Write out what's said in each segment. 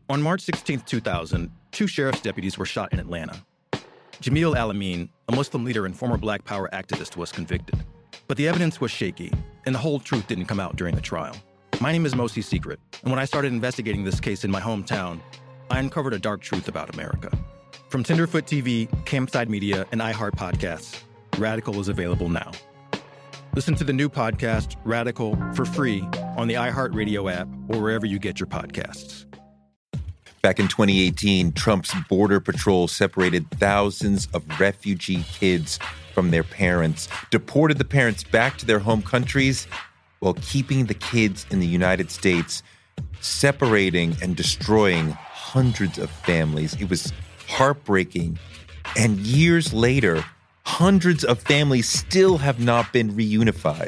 On March 16, 2000, two sheriff's deputies were shot in Atlanta. Jamil Al-Amin, a Muslim leader and former Black Power activist, was convicted. But the evidence was shaky, and the whole truth didn't come out during the trial. My name is Mosi Secret, and when I started investigating this case in my hometown, I uncovered a dark truth about America. From Tenderfoot TV, Campside Media, and iHeart Podcasts, Radical is available now. Listen to the new podcast, Radical, for free on the iHeartRadio app or wherever you get your podcasts. Back in 2018, Trump's Border Patrol separated thousands of refugee kids from their parents, deported the parents back to their home countries while keeping the kids in the United States, separating and destroying hundreds of families. It was heartbreaking. And years later, hundreds of families still have not been reunified.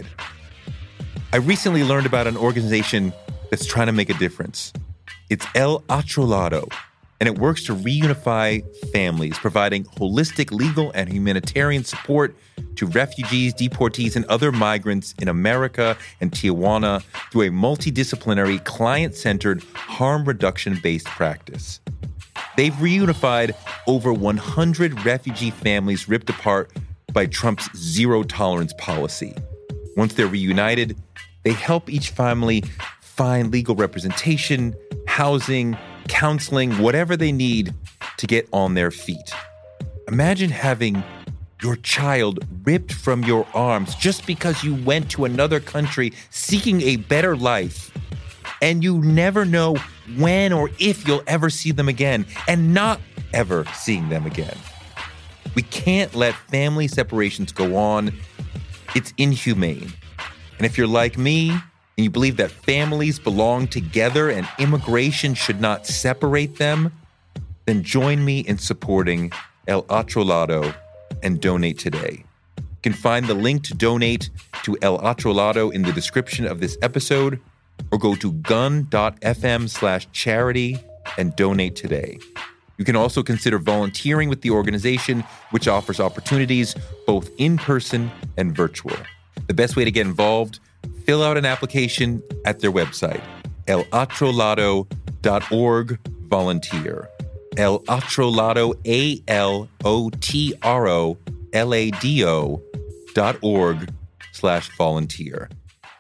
I recently learned about an organization that's trying to make a difference. It's El Otro Lado, and it works to reunify families, providing holistic legal and humanitarian support to refugees, deportees, and other migrants in America and Tijuana through a multidisciplinary, client-centered, harm reduction-based practice. They've reunified over 100 refugee families ripped apart by Trump's zero-tolerance policy. Once they're reunited, they help each family find legal representation, housing, counseling, whatever they need to get on their feet. Imagine having your child ripped from your arms just because you went to another country seeking a better life, and you never know when or if you'll ever see them again, and not ever seeing them again. We can't let family separations go on. It's inhumane. And if you're like me, and you believe that families belong together and immigration should not separate them, then join me in supporting El Otro Lado and donate today. You can find the link to donate to El Otro Lado in the description of this episode, or go to gun.fm/charity and donate today. You can also consider volunteering with the organization, which offers opportunities both in person and virtual. The best way to get involved: fill out an application at their website, elotrolado.org, volunteer. El Otro Lado, ALOTROLADO.org/volunteer.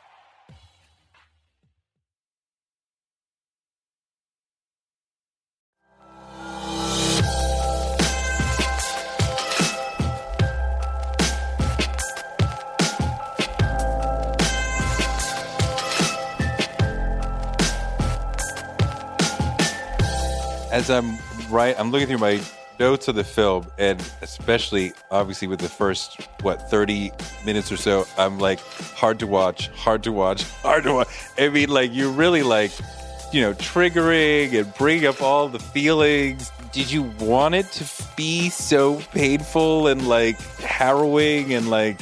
As I'm looking through my notes of the film, and especially, obviously, with the first, 30 minutes or so, I'm like, hard to watch. I mean, like, you're really, like, triggering and bring up all the feelings. Did you want it to be so painful and, like, harrowing and, like,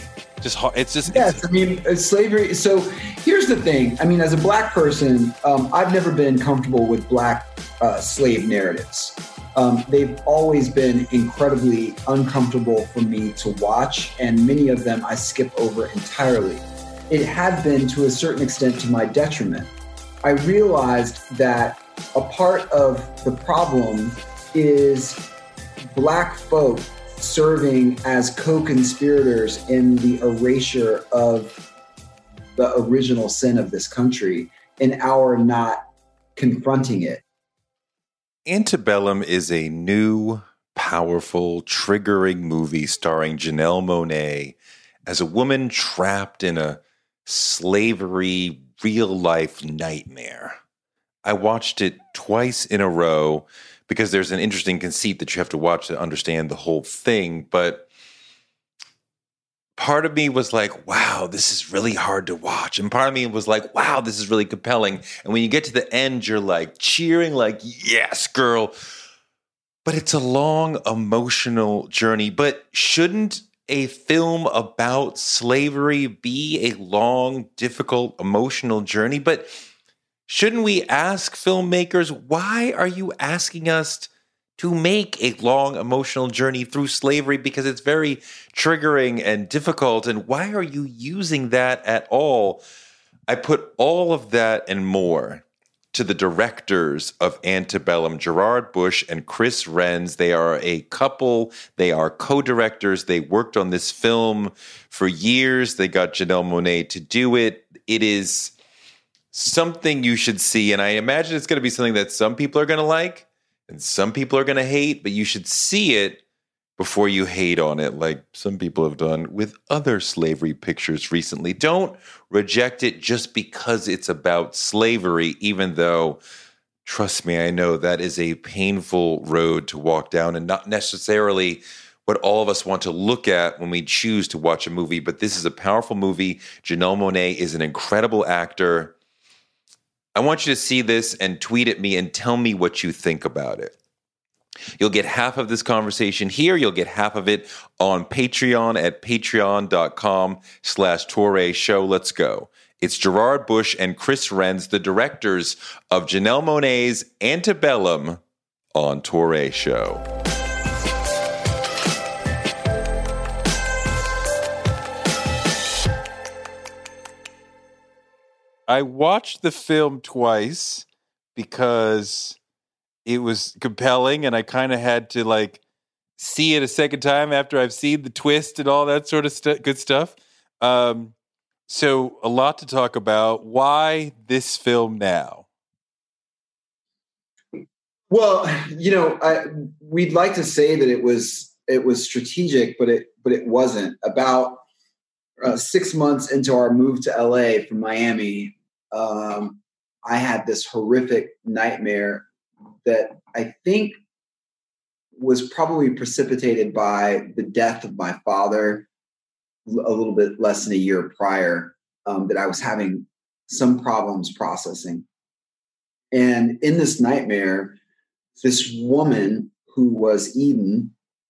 slavery. So here's the thing. I mean, as a Black person, I've never been comfortable with Black slave narratives. They've always been incredibly uncomfortable for me to watch, and many of them I skip over entirely. It had been, to a certain extent, to my detriment. I realized that a part of the problem is Black folk serving as co-conspirators in the erasure of the original sin of this country and our not confronting it. Antebellum is a new, powerful, triggering movie starring Janelle Monáe as a woman trapped in a slavery, real-life nightmare. I watched it twice in a row because there's an interesting conceit that you have to watch to understand the whole thing. But part of me was like, wow, this is really hard to watch. And part of me was like, wow, this is really compelling. And when you get to the end, you're like cheering, like, yes, girl. But it's a long, emotional journey. But shouldn't a film about slavery be a long, difficult, emotional journey? But shouldn't we ask filmmakers, why are you asking us to make a long emotional journey through slavery? Because it's very triggering and difficult. And why are you using that at all? I put all of that and more to the directors of Antebellum, Gerard Bush and Chris Renz. They are a couple. They are co-directors. They worked on this film for years. They got Janelle Monáe to do it. It is something you should see, and I imagine it's going to be something that some people are going to like and some people are going to hate, but you should see it before you hate on it, like some people have done with other slavery pictures recently. Don't reject it just because it's about slavery, even though, trust me, I know that is a painful road to walk down and not necessarily what all of us want to look at when we choose to watch a movie. But this is a powerful movie. Janelle Monáe is an incredible actor. I want you to see this and tweet at me and tell me what you think about it. You'll get half of this conversation here. You'll get half of it on Patreon at patreon.com/Touré Show. Let's go. It's Gerard Bush and Chris Renz, the directors of Janelle Monáe's Antebellum, on Touré Show. I watched the film twice because it was compelling, and I kind of had to like see it a second time after I've seen the twist and all that sort of good stuff. So a lot to talk about. Why this film now? Well, we'd like to say that it was strategic, but it wasn't. About 6 months into our move to LA from Miami, I had this horrific nightmare that I think was probably precipitated by the death of my father a little bit less than a year prior, that I was having some problems processing. And in this nightmare, this woman who was Eden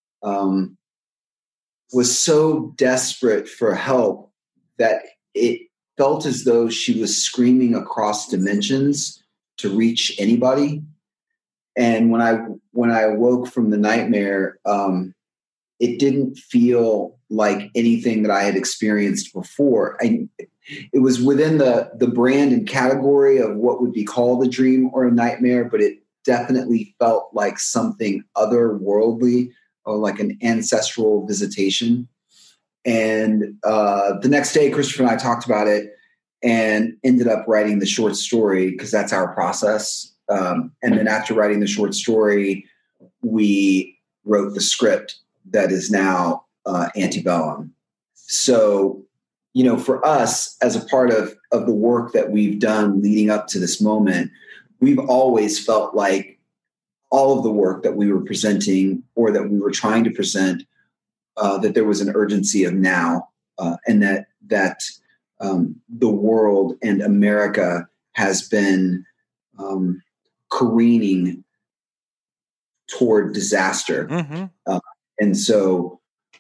was so desperate for help that it felt as though she was screaming across dimensions to reach anybody. And when I woke from the nightmare, it didn't feel like anything that I had experienced before. It was within the brand and category of what would be called a dream or a nightmare, but it definitely felt like something otherworldly, or like an ancestral visitation. And the next day, Christopher and I talked about it and ended up writing the short story, because that's our process. And then after writing the short story, we wrote the script that is now Antebellum. So, for us, as a part of the work that we've done leading up to this moment, we've always felt like all of the work that we were presenting or that we were trying to present, that there was an urgency of now, and that the world and America has been careening toward disaster. Mm-hmm. And so,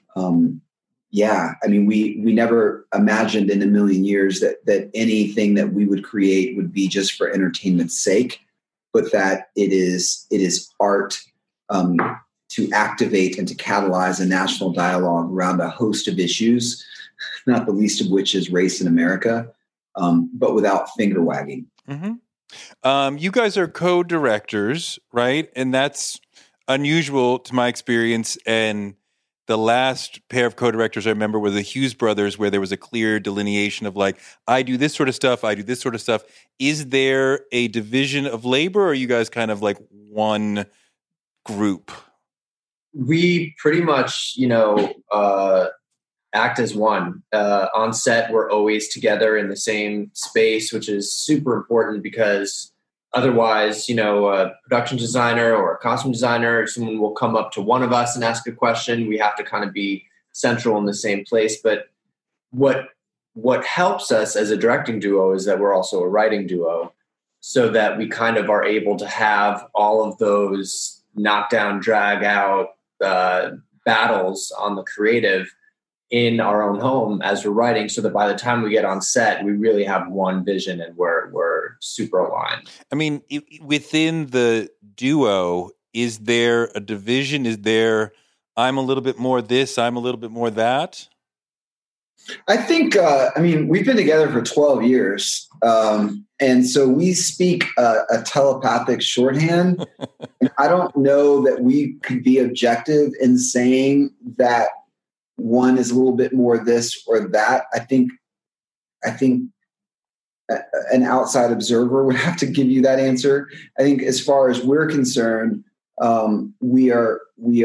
we never imagined in a million years that anything that we would create would be just for entertainment's sake, but that it is art to activate and to catalyze a national dialogue around a host of issues, not the least of which is race in America, but without finger wagging. Mm-hmm. You guys are co-directors, right? And that's unusual to my experience. And the last pair of co-directors I remember were the Hughes brothers, where there was a clear delineation of like, I do this sort of stuff, I do this sort of stuff. Is there a division of labor, or are you guys kind of like one group? We pretty much, act as one. On set, we're always together in the same space, which is super important, because otherwise, a production designer or a costume designer, someone will come up to one of us and ask a question. We have to kind of be central in the same place. But what helps us as a directing duo is that we're also a writing duo, so that we kind of are able to have all of those knockdown, drag out battles on the creative in our own home as we're writing, so that by the time we get on set, we really have one vision and we're super aligned. I mean, within the duo, is there a division? Is there, I'm a little bit more this, I'm a little bit more that? I think, we've been together for 12 years. And so we speak a telepathic shorthand. And I don't know that we could be objective in saying that one is a little bit more this or that. I think an outside observer would have to give you that answer. I think as far as we're concerned, we are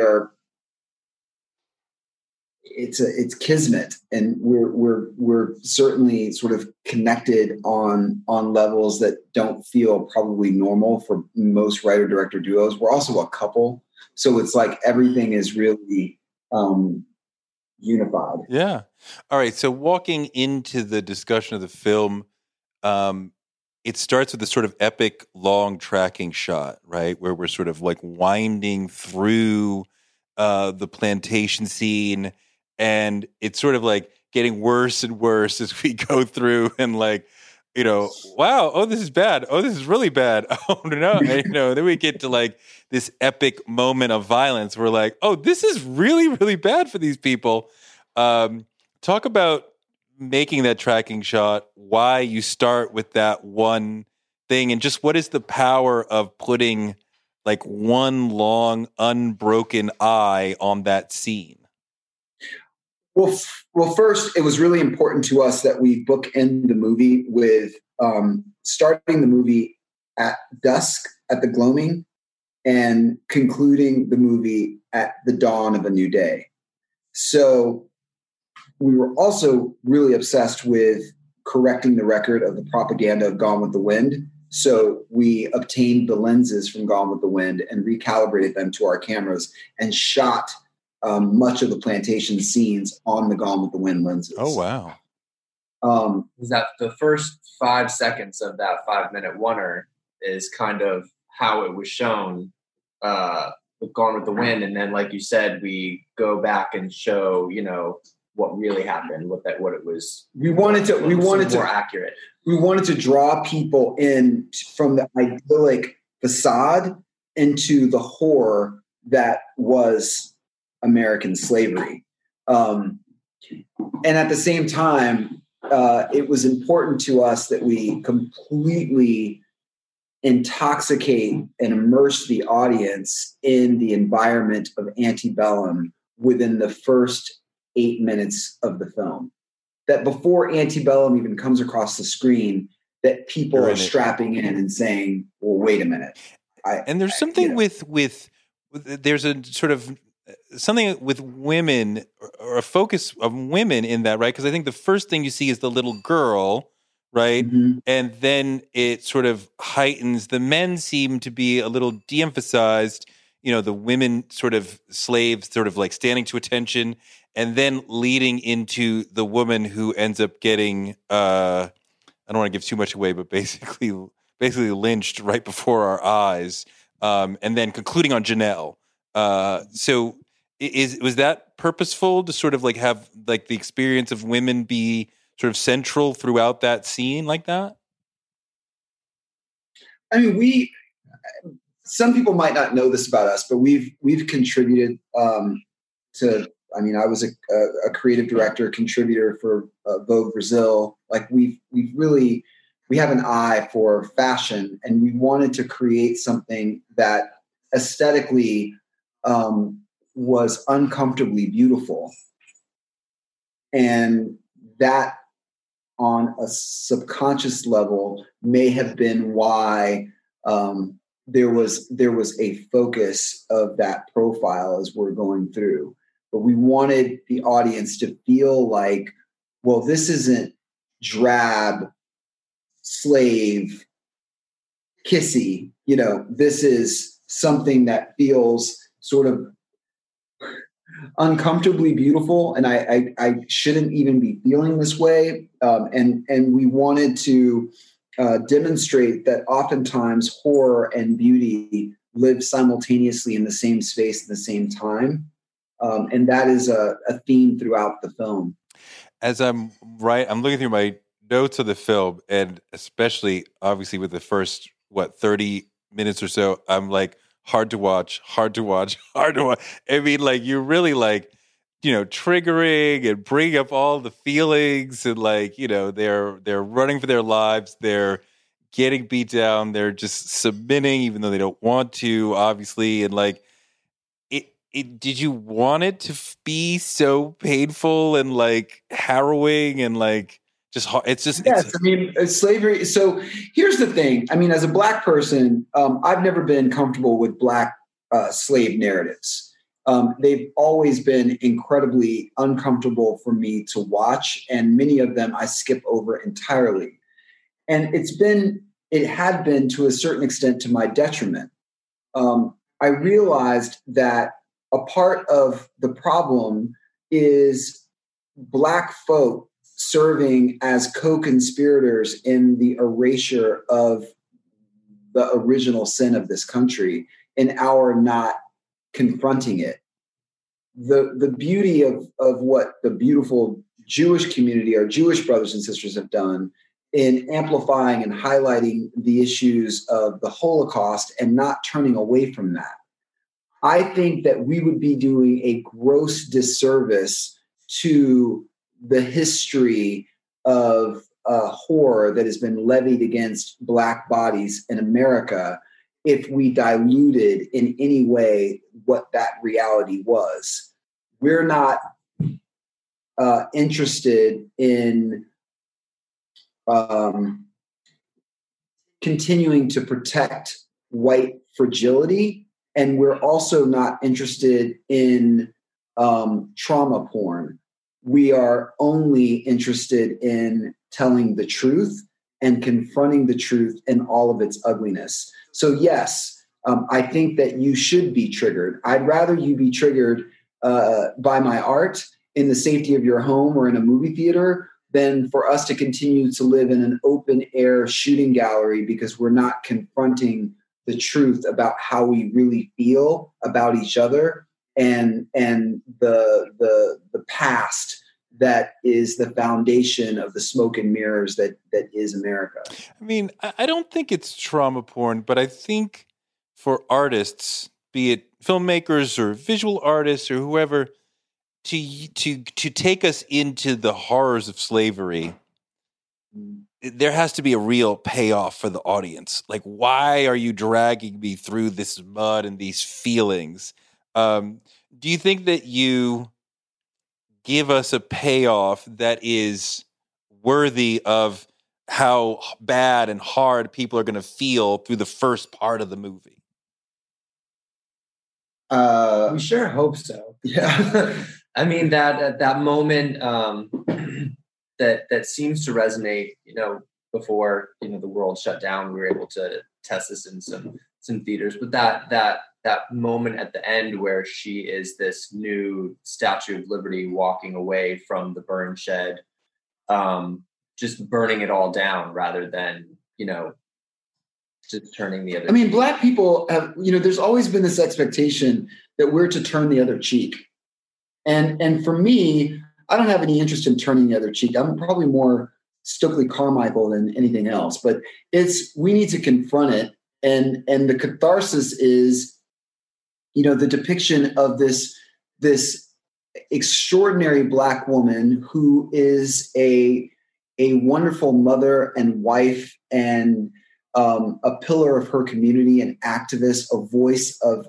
it's kismet, and we're certainly sort of connected on levels that don't feel probably normal for most writer director duos. We're also a couple, so it's like everything is really unified. Yeah. All right. So walking into the discussion of the film, it starts with this sort of epic long tracking shot, right, where we're sort of like winding through the plantation scene. And it's sort of like getting worse and worse as we go through, and like, wow, oh, this is bad. Oh, this is really bad. Oh, no. And, then we get to like this epic moment of violence. We're like, oh, this is really, really bad for these people. Talk about making that tracking shot, why you start with that one thing, and just what is the power of putting like one long, unbroken eye on that scene? Well, first, it was really important to us that we bookend the movie with starting the movie at dusk at the gloaming and concluding the movie at the dawn of a new day. So we were also really obsessed with correcting the record of the propaganda of Gone with the Wind. So we obtained the lenses from Gone with the Wind and recalibrated them to our cameras and shot much of the plantation scenes on the Gone with the Wind lenses. Oh, wow. Is that the first 5 seconds of that 5-minute oneer is kind of how it was shown with Gone with the Wind. And then, like you said, we go back and show, what really happened, what it was. We wanted to more accurate. We wanted to draw people in from the idyllic facade into the horror that was American slavery. And at the same time, it was important to us that we completely intoxicate and immerse the audience in the environment of antebellum within the first 8 minutes of the film. That before antebellum even comes across the screen, that people are strapping in and saying, well, wait a minute. And there's something with there's a sort of something with women, or a focus of women in that, right? Because I think the first thing you see is the little girl, right? Mm-hmm. And then it sort of heightens. The men seem to be a little de-emphasized, the women sort of slaves sort of like standing to attention, and then leading into the woman who ends up getting, I don't want to give too much away, but basically lynched right before our eyes, and then concluding on Janelle. So was that purposeful to sort of like have like the experience of women be sort of central throughout that scene like that? I mean, some people might not know this about us, but we've contributed to. I mean, I was a creative director, contributor for Vogue Brazil. Like we have an eye for fashion, and we wanted to create something that aesthetically was uncomfortably beautiful. And that on a subconscious level may have been why there was a focus of that profile as we're going through. But we wanted the audience to feel like, well, this isn't drab, slave, kissy. This is something that feels sort of uncomfortably beautiful, and I shouldn't even be feeling this way. And we wanted to demonstrate that oftentimes horror and beauty live simultaneously in the same space at the same time. And that is a theme throughout the film. As I'm looking through my notes of the film, and especially obviously with the first 30 minutes or so, I'm like, hard to watch. I mean, like, you really like triggering and bringing up all the feelings, and they're running for their lives, they're getting beat down, they're just submitting even though they don't want to, obviously, and did you want it to be so painful and harrowing and Yes, slavery. So here's the thing. As a Black person, I've never been comfortable with Black slave narratives. They've always been incredibly uncomfortable for me to watch, and many of them I skip over entirely. And it had been to a certain extent to my detriment. I realized that a part of the problem is Black folk serving as co-conspirators in the erasure of the original sin of this country in our not confronting it. The beauty of what the beautiful Jewish community, our Jewish brothers and sisters have done in amplifying and highlighting the issues of the Holocaust and not turning away from that. I think that we would be doing a gross disservice to the history of horror that has been levied against Black bodies in America if we diluted in any way what that reality was. We're not interested in continuing to protect white fragility, and we're also not interested in trauma porn. We are only interested in telling the truth and confronting the truth in all of its ugliness. So yes, I think that you should be triggered. I'd rather you be triggered by my art in the safety of your home or in a movie theater than for us to continue to live in an open air shooting gallery because we're not confronting the truth about how we really feel about each other and the past that is the foundation of the smoke and mirrors that is America. I don't think it's trauma porn, but I think for artists, be it filmmakers or visual artists or whoever, to take us into the horrors of slavery, there has to be a real payoff for the audience. Why are you dragging me through this mud and these feelings? Do you think that you give us a payoff that is worthy of how bad and hard people are going to feel through the first part of the movie? We sure hope so. Yeah. that moment that seems to resonate, before, the world shut down, we were able to test this in some theaters, but that moment at the end where she is this new Statue of Liberty walking away from the burn shed, just burning it all down rather than, just turning the other cheek. Black people have, there's always been this expectation that we're to turn the other cheek. And for me, I don't have any interest in turning the other cheek. I'm probably more Stokely Carmichael than anything else, but we need to confront it. And the catharsis is, the depiction of this extraordinary Black woman who is a wonderful mother and wife and a pillar of her community, an activist, a voice of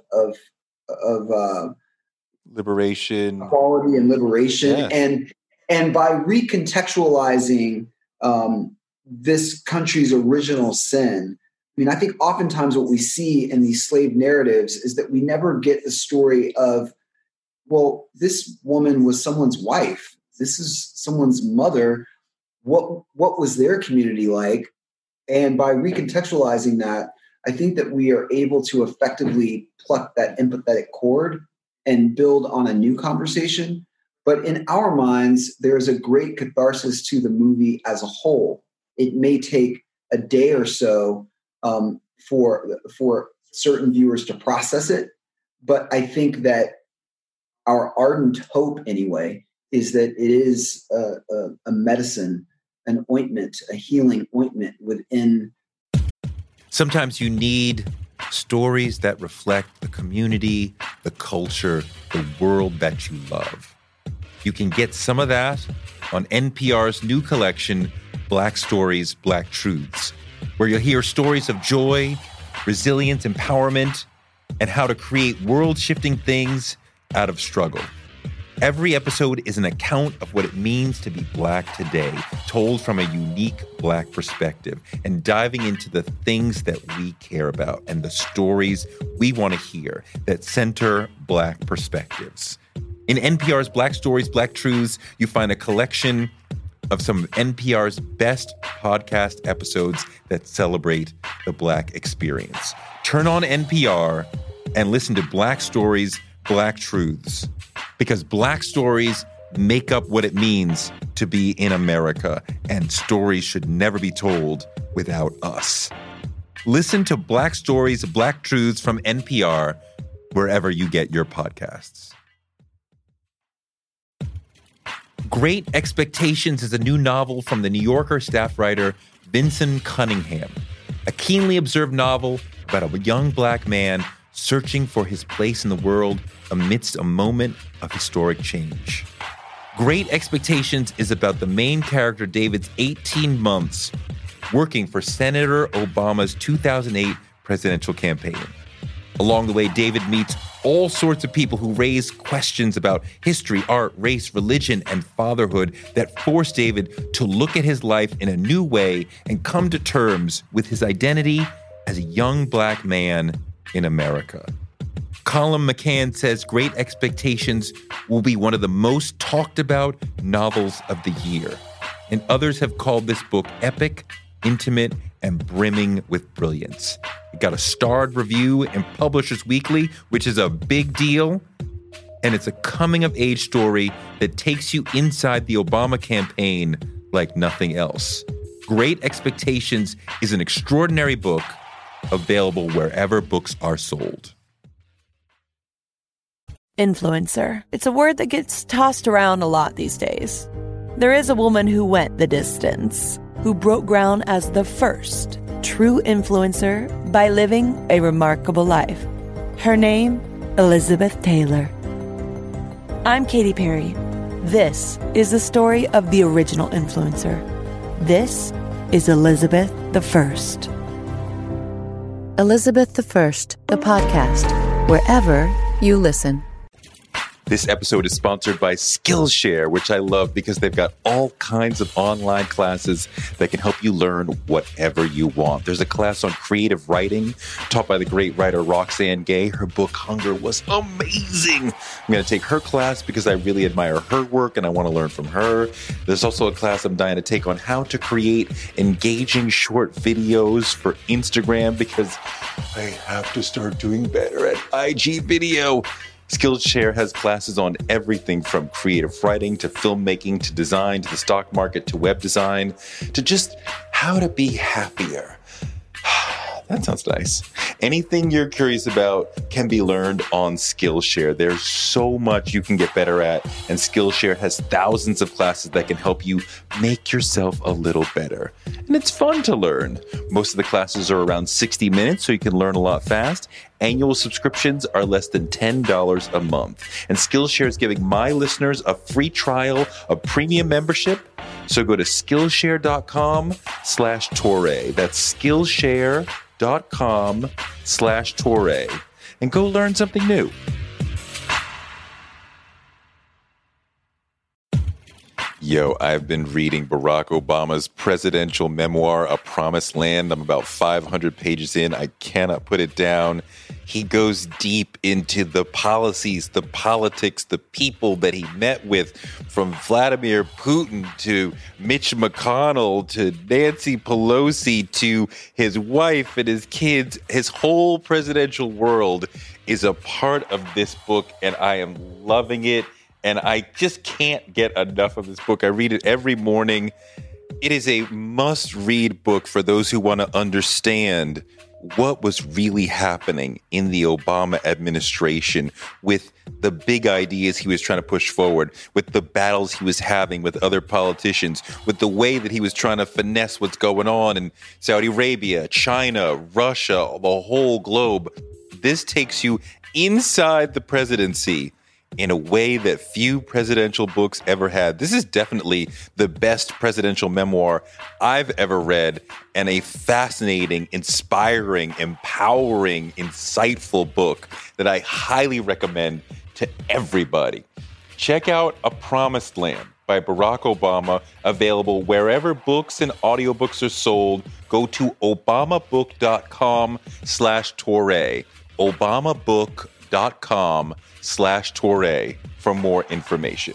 liberation, equality, and liberation. Yes. And by recontextualizing this country's original sin, I think oftentimes what we see in these slave narratives is that we never get the story of, well, this woman was someone's wife. This is someone's mother. What was their community like? And by recontextualizing that, I think that we are able to effectively pluck that empathetic cord and build on a new conversation. But in our minds, there's a great catharsis to the movie as a whole. It may take a day or so for certain viewers to process it, but I think that our ardent hope, anyway, is that it is a medicine, an ointment, a healing ointment within. Sometimes you need stories that reflect the community, the culture, the world that you love. You can get some of that on NPR's new collection, Black Stories, Black Truths, where you'll hear stories of joy, resilience, empowerment, and how to create world-shifting things out of struggle. Every episode is an account of what it means to be Black today, told from a unique Black perspective, and diving into the things that we care about and the stories we want to hear that center Black perspectives. In NPR's Black Stories, Black Truths, you find a collection of some of NPR's best podcast episodes that celebrate the Black experience. Turn on NPR and listen to Black Stories, Black Truths, because Black stories make up what it means to be in America, and stories should never be told without us. Listen to Black Stories, Black Truths from NPR wherever you get your podcasts. Great Expectations is a new novel from the New Yorker staff writer Vinson Cunningham, a keenly observed novel about a young Black man searching for his place in the world amidst a moment of historic change. Great Expectations is about the main character David's 18 months working for Senator Obama's 2008 presidential campaign. Along the way, David meets all sorts of people who raise questions about history, art, race, religion, and fatherhood that force David to look at his life in a new way and come to terms with his identity as a young Black man in America. Colin McCann says Great Expectations will be one of the most talked about novels of the year, and others have called this book epic, intimate, and brimming with brilliance. It got a starred review in Publishers Weekly, which is a big deal, and it's a coming-of-age story that takes you inside the Obama campaign like nothing else. Great Expectations is an extraordinary book, available wherever books are sold. Influencer. It's a word that gets tossed around a lot these days. There is a woman who went the distance, who broke ground as the first true influencer by living a remarkable life. Her name, Elizabeth Taylor. I'm Katy Perry. This is the story of the original influencer. This is Elizabeth the First. Elizabeth the First, the podcast, wherever you listen. This episode is sponsored by Skillshare, which I love because they've got all kinds of online classes that can help you learn whatever you want. There's a class on creative writing taught by the great writer Roxane Gay. Her book, Hunger, was amazing. I'm going to take her class because I really admire her work and I want to learn from her. There's also a class I'm dying to take on how to create engaging short videos for Instagram because I have to start doing better at IG video. Skillshare has classes on everything from creative writing to filmmaking to design to the stock market to web design to just how to be happier. That sounds nice. Anything you're curious about can be learned on Skillshare. There's so much you can get better at, and Skillshare has thousands of classes that can help you make yourself a little better. And it's fun to learn. Most of the classes are around 60 minutes, so you can learn a lot fast. Annual subscriptions are less than $10 a month. And Skillshare is giving my listeners a free trial of premium membership. So go to Skillshare.com/Touré. That's Skillshare.com/Touré. And go learn something new. Yo, I've been reading Barack Obama's presidential memoir, A Promised Land. I'm about 500 pages in. I cannot put it down. He goes deep into the policies, the politics, the people that he met with, from Vladimir Putin to Mitch McConnell to Nancy Pelosi to his wife and his kids. His whole presidential world is a part of this book, and I am loving it. And I just can't get enough of this book. I read it every morning. It is a must-read book for those who want to understand what was really happening in the Obama administration with the big ideas he was trying to push forward, with the battles he was having with other politicians, with the way that he was trying to finesse what's going on in Saudi Arabia, China, Russia, the whole globe. This takes you inside the presidency in a way that few presidential books ever had. This is definitely the best presidential memoir I've ever read, and a fascinating, inspiring, empowering, insightful book that I highly recommend to everybody. Check out A Promised Land by Barack Obama, available wherever books and audiobooks are sold. Go to obamabook.com/Touré. obamabook.com/Touré for more information.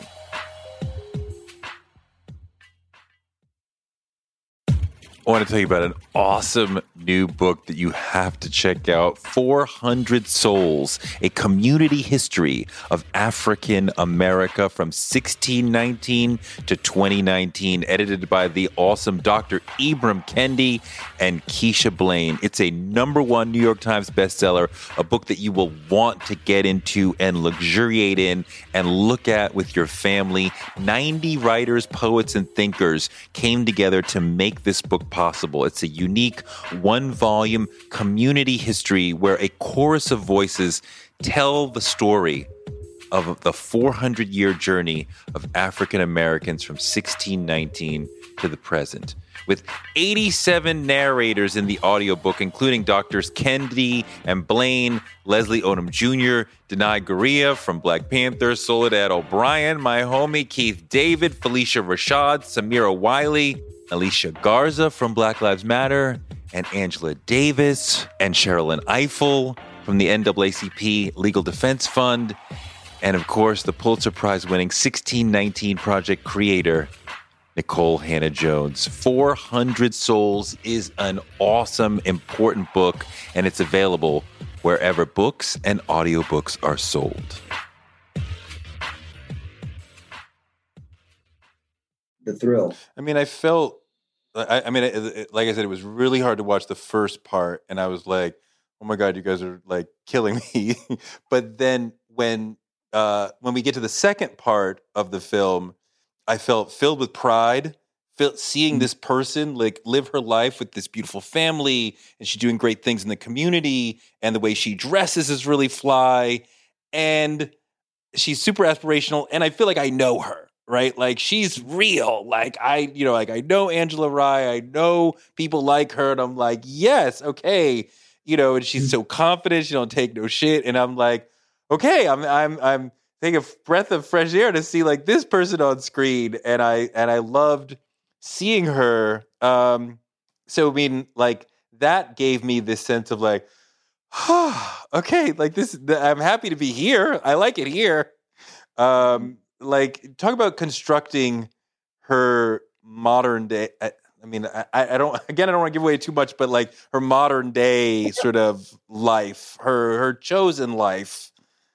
I want to tell you about an awesome new book that you have to check out, 400 Souls, a community history of African America from 1619 to 2019, edited by the awesome Dr. Ibram Kendi and Keisha Blaine. It's a #1 New York Times bestseller, a book that you will want to get into and luxuriate in and look at with your family. 90 writers, poets, and thinkers came together to make this book possible. It's a unique 1-volume community history where a chorus of voices tell the story of the 400-year journey of African Americans from 1619 to the present. With 87 narrators in the audiobook, including Doctors Kendi and Blaine, Leslie Odom Jr., Denai Guerrilla from Black Panther, Soledad O'Brien, my homie Keith David, Felicia Rashad, Samira Wiley, Alicia Garza from Black Lives Matter, and Angela Davis, and Sherilyn Eiffel from the NAACP Legal Defense Fund, and of course, the Pulitzer Prize-winning 1619 Project creator, Nikole Hannah-Jones. 400 Souls is an awesome, important book, and it's available wherever books and audiobooks are sold. The thrill. I mean, I felt, like I said, it was really hard to watch the first part, and I was like, oh my God, you guys are like killing me. But then when we get to the second part of the film, I felt filled with pride, seeing this person like live her life with this beautiful family, and she's doing great things in the community, and the way she dresses is really fly, and she's super aspirational, and I feel like I know her. Right? Like she's real. Like I know Angela Rye. I know people like her. And I'm like, yes, okay. And she's so confident. She don't take no shit. And I'm like, okay, I'm taking a breath of fresh air to see like this person on screen. And I loved seeing her. So I mean, like that gave me this sense of like, okay, like this, I'm happy to be here. I like it here. Like talk about constructing her modern day. I don't want to give away too much, but like her modern day sort of life, her chosen life.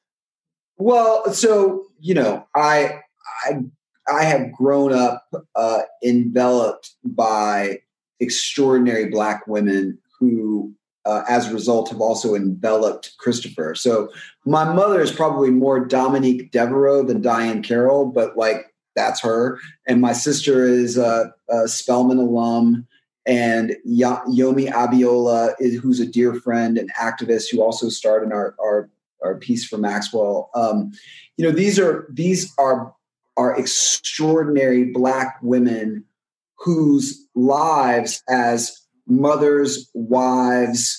Well, so I have grown up enveloped by extraordinary Black women who, as a result, have also enveloped Christopher. So my mother is probably more Dominique Devereaux than Diane Carroll, but like that's her. And my sister is a Spelman alum, and Yomi Abiola, who's a dear friend and activist who also starred in our piece for Maxwell. These are extraordinary Black women whose lives as mothers, wives,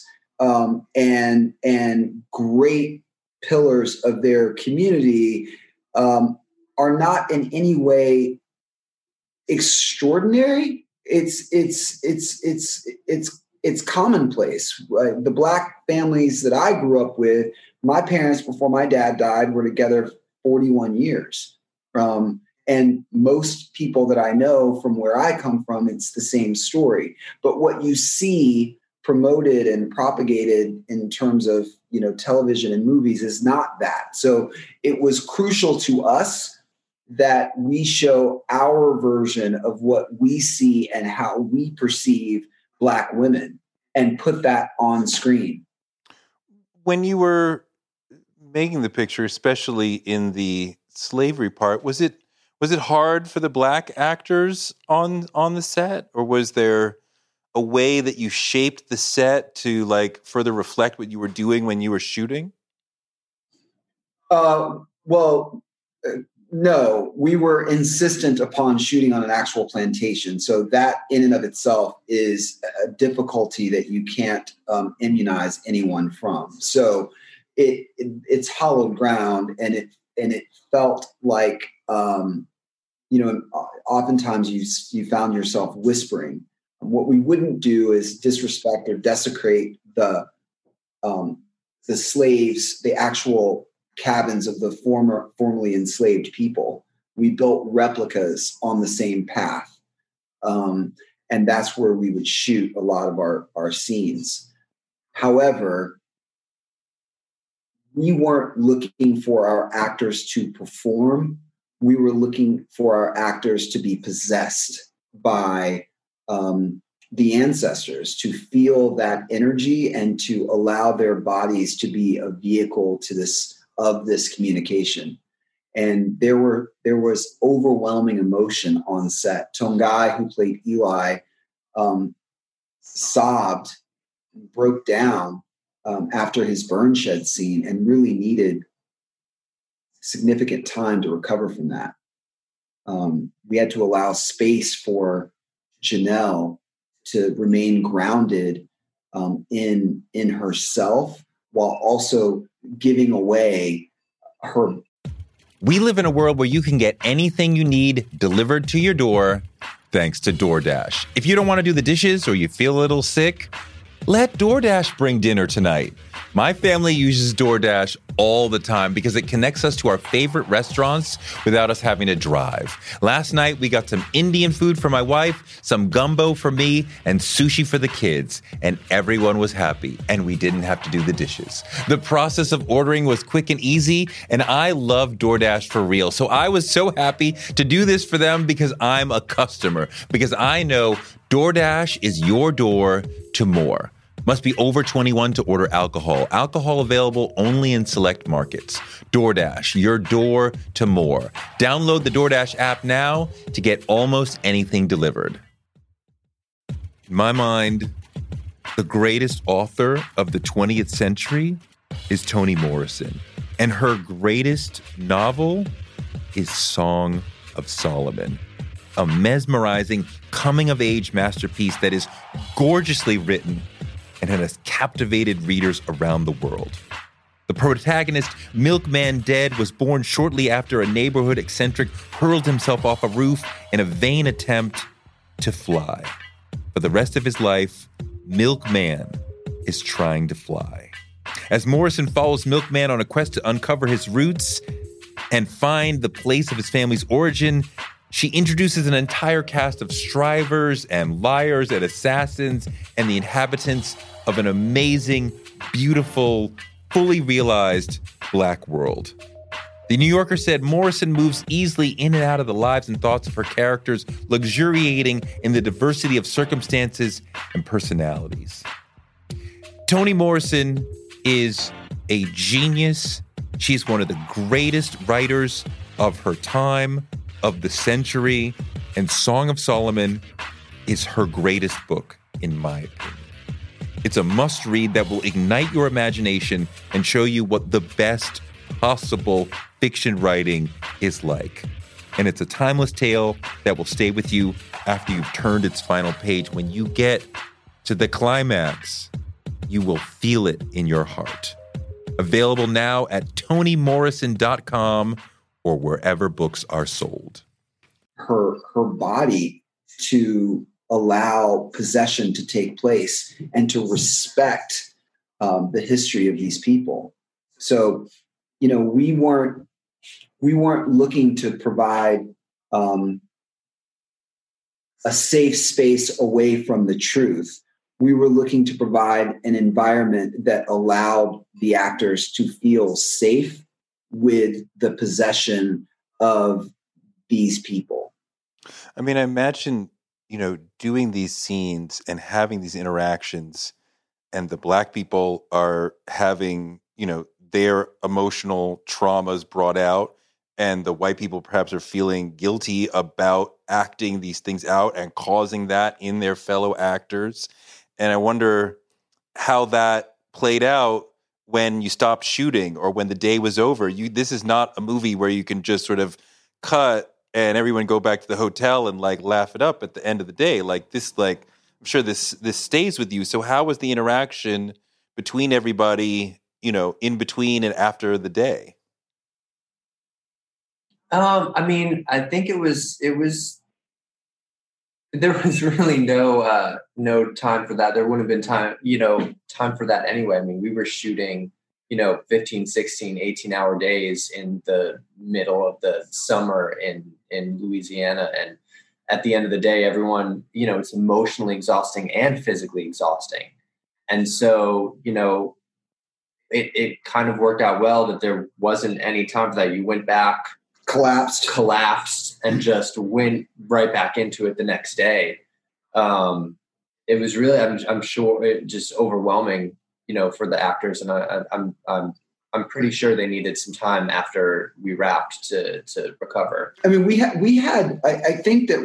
and great pillars of their community are not in any way extraordinary. It's commonplace. Right? The Black families that I grew up with, my parents before my dad died were together 41 years. And most people that I know from where I come from, it's the same story. But what you see promoted and propagated in terms of, television and movies is not that. So it was crucial to us that we show our version of what we see and how we perceive Black women and put that on screen. When you were making the picture, especially in the slavery part, was it hard for the Black actors on the set, or was there a way that you shaped the set to like further reflect what you were doing when you were shooting? Well, no, we were insistent upon shooting on an actual plantation. So that in and of itself is a difficulty that you can't immunize anyone from. So it's hollowed ground, and it felt like, oftentimes you found yourself whispering. What we wouldn't do is disrespect or desecrate the slaves, the actual cabins of the formerly enslaved people. We built replicas on the same path. And that's where we would shoot a lot of our scenes. However, we weren't looking for our actors to perform. We were looking for our actors to be possessed by the ancestors, to feel that energy and to allow their bodies to be a vehicle to this communication. And there was overwhelming emotion on set. Tongai, who played Eli, sobbed, broke down after his burn shed scene, and really needed significant time to recover from that. We had to allow space for Janelle to remain grounded in herself, while also giving away her. We live in a world where you can get anything you need delivered to your door thanks to DoorDash. If you don't want to do the dishes or you feel a little sick, let DoorDash bring dinner tonight. My family uses DoorDash all the time because it connects us to our favorite restaurants without us having to drive. Last night, we got some Indian food for my wife, some gumbo for me, and sushi for the kids. And everyone was happy, and we didn't have to do the dishes. The process of ordering was quick and easy, and I love DoorDash for real. So I was so happy to do this for them because I'm a customer, because I know DoorDash is your door to more. Must be over 21 to order alcohol. Alcohol available only in select markets. DoorDash, your door to more. Download the DoorDash app now to get almost anything delivered. In my mind, the greatest author of the 20th century is Toni Morrison. And her greatest novel is Song of Solomon, a mesmerizing coming-of-age masterpiece that is gorgeously written and has captivated readers around the world. The protagonist, Milkman Dead, was born shortly after a neighborhood eccentric hurled himself off a roof in a vain attempt to fly. For the rest of his life, Milkman is trying to fly. As Morrison follows Milkman on a quest to uncover his roots and find the place of his family's origin, she introduces an entire cast of strivers and liars and assassins and the inhabitants of an amazing, beautiful, fully realized Black world. The New Yorker said Morrison moves easily in and out of the lives and thoughts of her characters, luxuriating in the diversity of circumstances and personalities. Toni Morrison is a genius. She's one of the greatest writers of her time, of the century, and Song of Solomon is her greatest book, in my opinion. It's a must-read that will ignite your imagination and show you what the best possible fiction writing is like. And it's a timeless tale that will stay with you after you've turned its final page. When you get to the climax, you will feel it in your heart. Available now at ToniMorrison.com or wherever books are sold. Her body to allow possession to take place and to respect the history of these people. So, we weren't looking to provide a safe space away from the truth. We were looking to provide an environment that allowed the actors to feel safe with the possession of these people. I mean, I imagine, doing these scenes and having these interactions, and the Black people are having, their emotional traumas brought out, and the white people perhaps are feeling guilty about acting these things out and causing that in their fellow actors. And I wonder how that played out when you stopped shooting or when the day was over. This is not a movie where you can just sort of cut and everyone go back to the hotel and like laugh it up at the end of the day. Like this, like I'm sure this stays with you. So how was the interaction between everybody, in between and after the day? I mean, I think there was really no time for that. There wouldn't have been time for that anyway. I mean, we were shooting, 15, 16, 18-hour days in the middle of the summer in Louisiana. And at the end of the day, everyone, it's emotionally exhausting and physically exhausting. And so, it kind of worked out well that there wasn't any time for that. You went back, collapsed and just went right back into it the next day. It was really, I'm sure, just overwhelming, for the actors, and I'm pretty sure they needed some time after we wrapped to recover. I mean, we had. I think that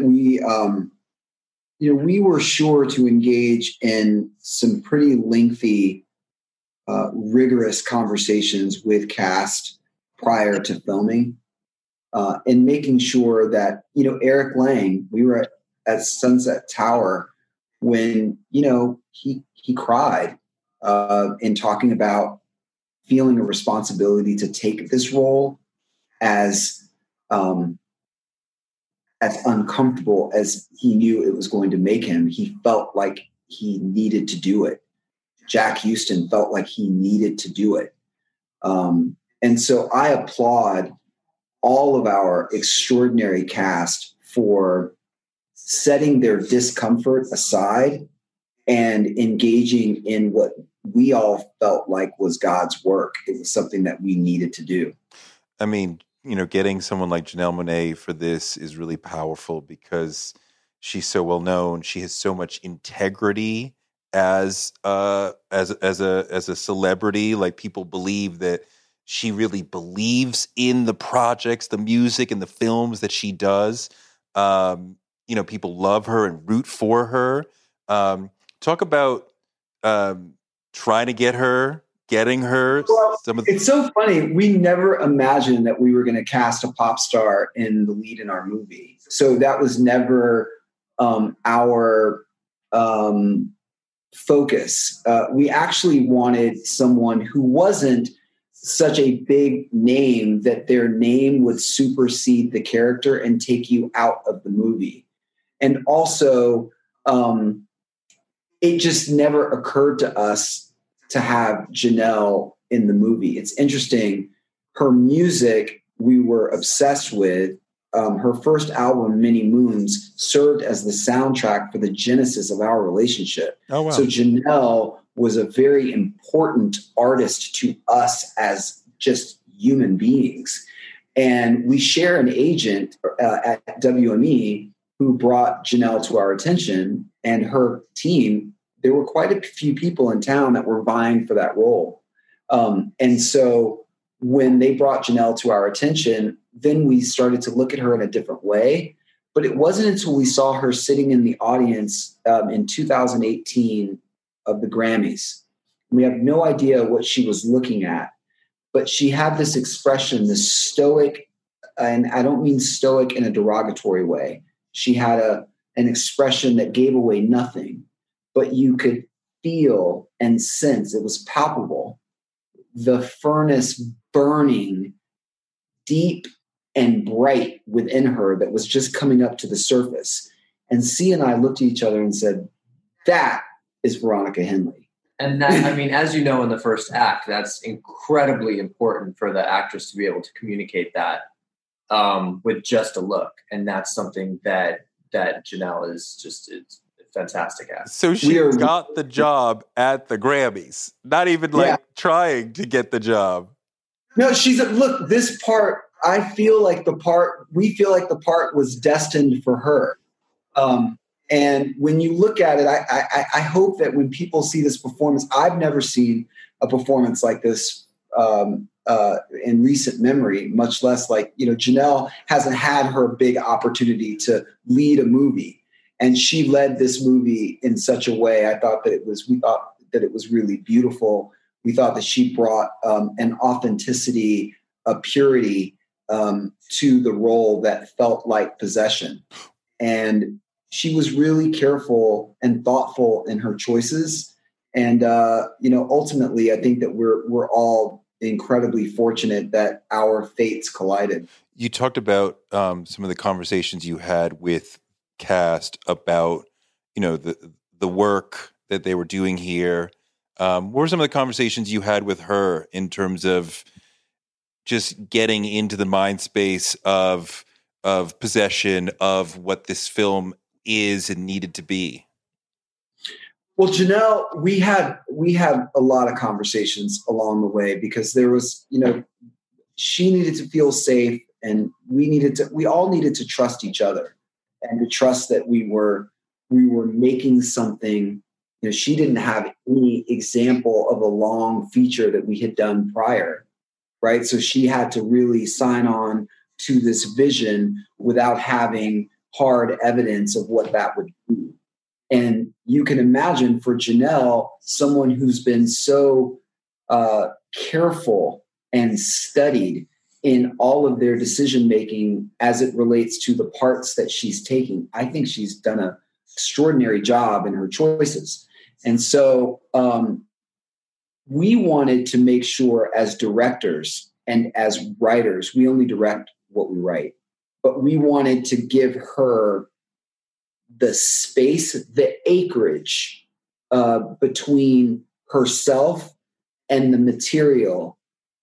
we were sure to engage in some pretty lengthy, rigorous conversations with cast prior to filming. And making sure that, Eric Lang, we were at Sunset Tower when, he cried in talking about feeling a responsibility to take this role as uncomfortable as he knew it was going to make him. He felt like he needed to do it. Jack Huston felt like he needed to do it. And so I applaud all of our extraordinary cast for setting their discomfort aside and engaging in what we all felt like was God's work. It was something that we needed to do. I mean, getting someone like Janelle Monáe for this is really powerful because she's so well known. She has so much integrity as a celebrity. Like, people believe that she really believes in the projects, the music, and the films that she does. People love her and root for her. Talk about trying to getting her. Well, it's so funny. We never imagined that we were going to cast a pop star in the lead in our movie. So that was never our focus. We actually wanted someone who wasn't such a big name that their name would supersede the character and take you out of the movie. And also, it just never occurred to us to have Janelle in the movie. It's interesting. Her music, we were obsessed with. Her first album, Many Moons, served as the soundtrack for the genesis of our relationship. Oh, wow. So Janelle was a very important artist to us as just human beings. And we share an agent at WME who brought Janelle to our attention, and her team. There were quite a few people in town that were vying for that role. And so when they brought Janelle to our attention, then we started to look at her in a different way. But it wasn't until we saw her sitting in the audience in 2018 of the Grammys. We have no idea what she was looking at, but she had this expression, this stoic, and I don't mean stoic in a derogatory way. She had an expression that gave away nothing, but you could feel and sense, it was palpable, the furnace burning deep and bright within her that was just coming up to the surface. And C and I looked at each other and said, that is Veronica Henley. And that, I mean, as you know, in the first act, that's incredibly important for the actress to be able to communicate that with just a look. And that's something that Janelle is just fantastic at. So she got the job at the Grammys, not even trying to get the job. No, look, this part, we feel like the part was destined for her. And when you look at it, I hope that when people see this performance, I've never seen a performance like this in recent memory, much less Janelle hasn't had her big opportunity to lead a movie. And she led this movie in such a way. We thought that it was really beautiful. We thought that she brought an authenticity, a purity to the role that felt like possession. And she was really careful and thoughtful in her choices. And, ultimately, I think that we're all incredibly fortunate that our fates collided. You talked about some of the conversations you had with cast about, the work that they were doing here. What were some of the conversations you had with her in terms of just getting into the mind space of possession, of what this film is and needed to be? Well, Janelle, we had a lot of conversations along the way because there was, she needed to feel safe, and we all needed to trust each other and to trust that we were making something. She didn't have any example of a long feature that we had done prior, right? So she had to really sign on to this vision without having hard evidence of what that would be. And you can imagine for Janelle, someone who's been so careful and studied in all of their decision-making as it relates to the parts that she's taking. I think she's done an extraordinary job in her choices. And so we wanted to make sure as directors and as writers, we only direct what we write, but we wanted to give her the space, the acreage between herself and the material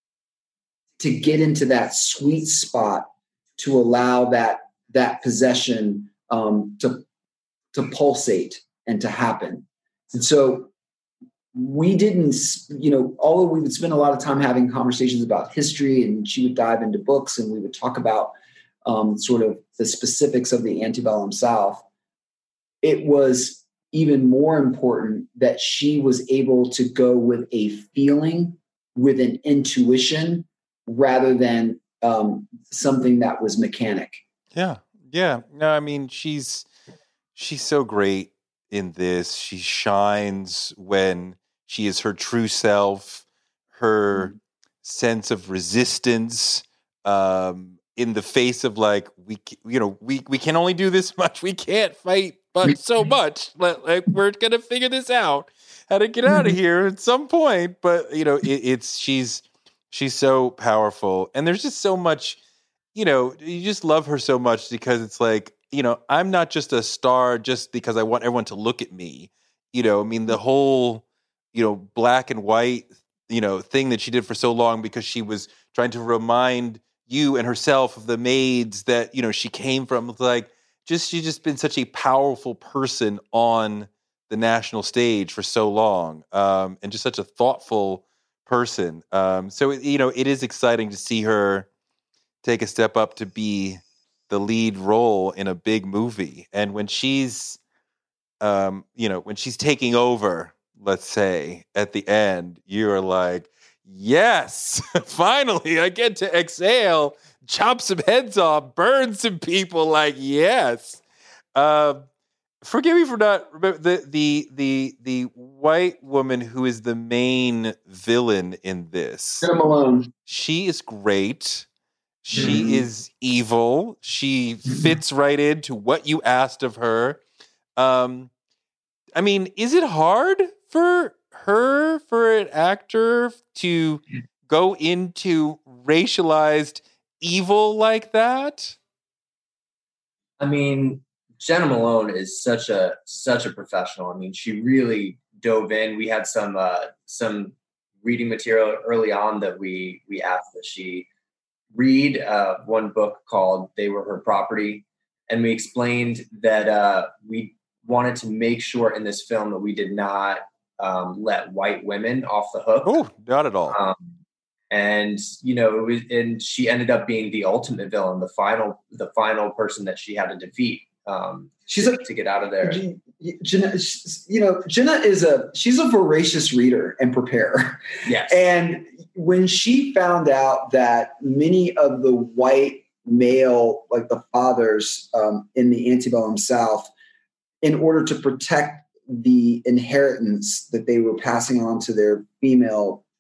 to get into that sweet spot to allow that possession to pulsate and to happen. And so we didn't, although we would spend a lot of time having conversations about history, and she would dive into books and we would talk about sort of the specifics of the antebellum South, it was even more important that she was able to go with a feeling, with an intuition, rather than something that was mechanic. Yeah. No, I mean, she's so great in this. She shines when she is her true self, her sense of resistance in the face of we can only do this much. We can't fight but so much. Like we're gonna figure this out, how to get out of here at some point. But she's so powerful, and there's just so much. You just love her so much because it's I'm not just a star just because I want everyone to look at me. The whole black and white thing that she did for so long because she was trying to remind you and herself of the maids that she came from. She's just been such a powerful person on the national stage for so long, and just such a thoughtful person. So it is exciting to see her take a step up to be the lead role in a big movie. And when she's when she's taking over, let's say at the end, you're like, yes, finally I get to exhale, chop some heads off, burn some people. Yes. Forgive me for not remember the white woman who is the main villain in this. Jenna Malone. She is great. She is evil. She fits right into what you asked of her. Is it hard for an actor to go into racialized evil like that? Jenna Malone is such a professional. She really dove in. We had some reading material early on that we asked that she read one book called They Were Her Property. And we explained that we wanted to make sure in this film that we did not let white women off the hook. Oh, not at all. And she ended up being the ultimate villain, the final person that she had to defeat to get out of there. Jenna she's a voracious reader and preparer. Yes. And when she found out that many of the white male, like the fathers in the antebellum South, in order to protect the inheritance that they were passing on to their female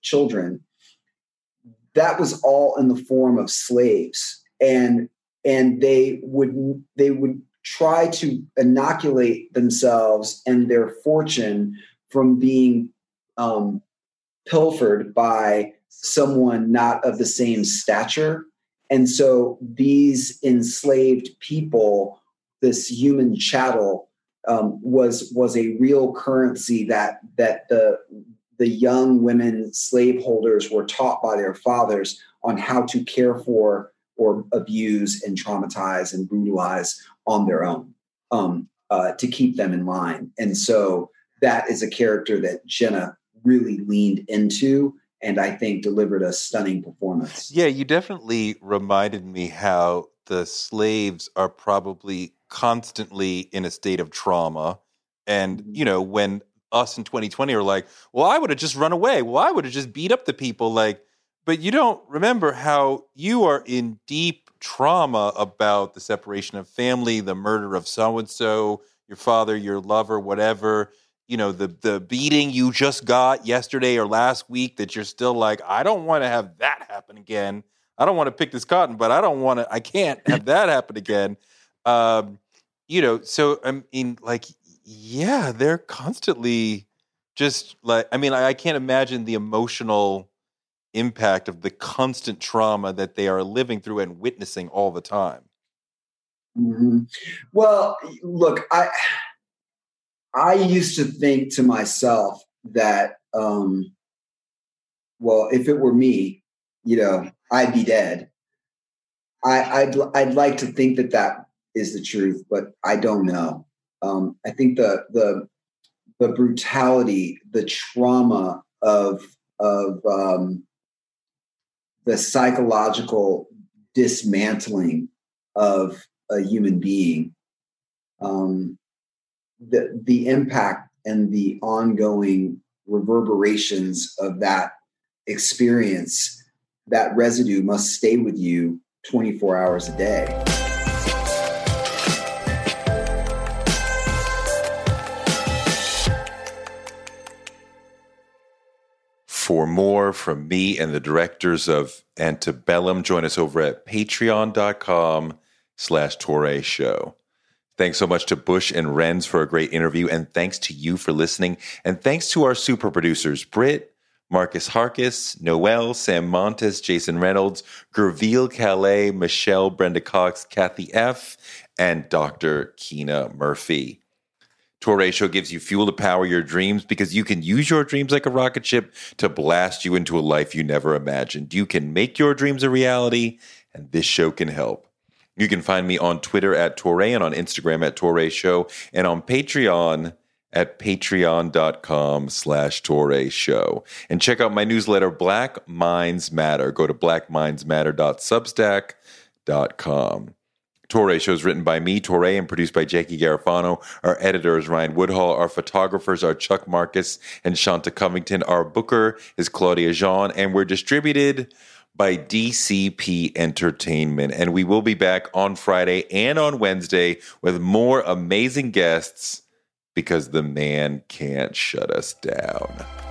children, that was all in the form of slaves. And they would try to inoculate themselves and their fortune from being pilfered by someone not of the same stature. And so these enslaved people, this human chattel, was a real currency that the young women slaveholders were taught by their fathers on how to care for or abuse and traumatize and brutalize on their own, to keep them in line. And so that is a character that Jenna really leaned into, and I think delivered a stunning performance. Yeah, you definitely reminded me how the slaves are probably constantly in a state of trauma. And, you know, when us in 2020 are like, well, I would have just run away. Well, I would have just beat up the people. Like, but you don't remember how you are in deep trauma about the separation of family, the murder of so-and-so, your father, your lover, whatever. You know, the beating you just got yesterday or last week that you're still like, I don't want to have that happen again. I don't want to pick this cotton, but I can't have that happen again. You know, so I mean, like, yeah, they're constantly just like, I mean, I can't imagine the emotional impact of the constant trauma that they are living through and witnessing all the time. Mm-hmm. Well, look, I used to think to myself that, well, if it were me, you know, I'd be dead. I'd like to think that is the truth, but I don't know. I think the brutality, the trauma of the psychological dismantling of a human being, the impact and the ongoing reverberations of that experience, that residue must stay with you 24 hours a day. For more from me and the directors of Antebellum, join us over at patreon.com/Touré Show. Thanks so much to Bush and Renz for a great interview, and thanks to you for listening. And thanks to our super producers, Britt, Marcus Harkis, Noel, Sam Montes, Jason Reynolds, Gurville Calais, Michelle, Brenda Cox, Kathy F., and Dr. Keena Murphy. Touré Show gives you fuel to power your dreams because you can use your dreams like a rocket ship to blast you into a life you never imagined. You can make your dreams a reality, and this show can help. You can find me on Twitter at Touré and on Instagram at Touré Show and on Patreon at patreon.com/Touré Show. And check out my newsletter, Black Minds Matter. Go to blackmindsmatter.substack.com. Touré Show is written by me, Touré, and produced by Jackie Garofano. Our editor is Ryan Woodhall. Our photographers are Chuck Marcus and Shanta Covington. Our booker is Claudia Jean, and we're distributed by DCP Entertainment. And we will be back on Friday and on Wednesday with more amazing guests because the man can't shut us down.